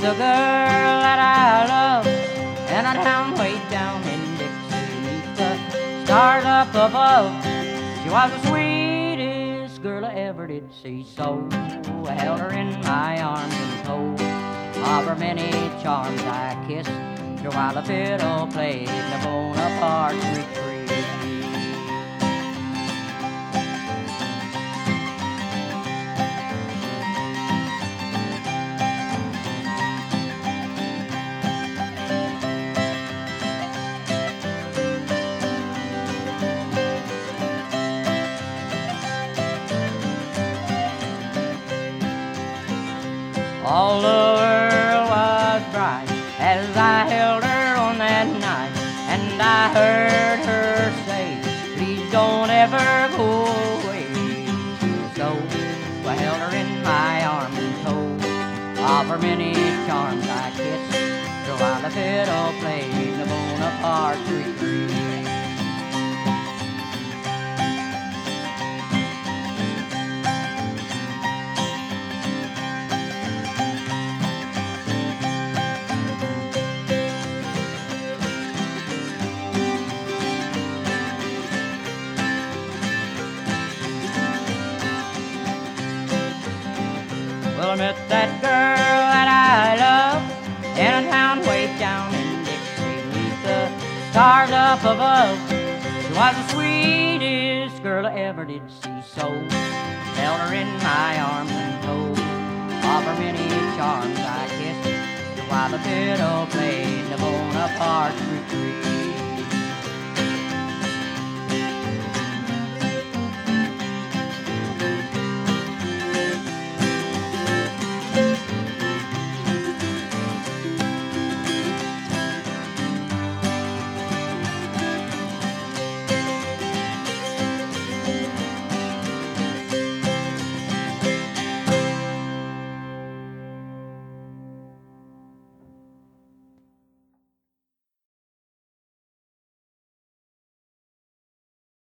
the girl that I love in a town way down in Dixie, 'neath the stars up above. She was the sweetest girl I ever did see, so I held her in my arms and told of her many charms I kissed her while the fiddle played the Bonaparte's retreat. All the world was bright as I held her on that night, and I heard her say, please don't ever go away. So I held her in my arms and told of her many charms I kissed her while the fiddle played the Bonaparte's retreat. Well, I met that girl that I love in a town way down in Dixie, 'neath the stars up above. She was the sweetest girl I ever did see, so held her in my arms and told of her many charms I kissed her while the fiddle played the Bonaparte's retreat.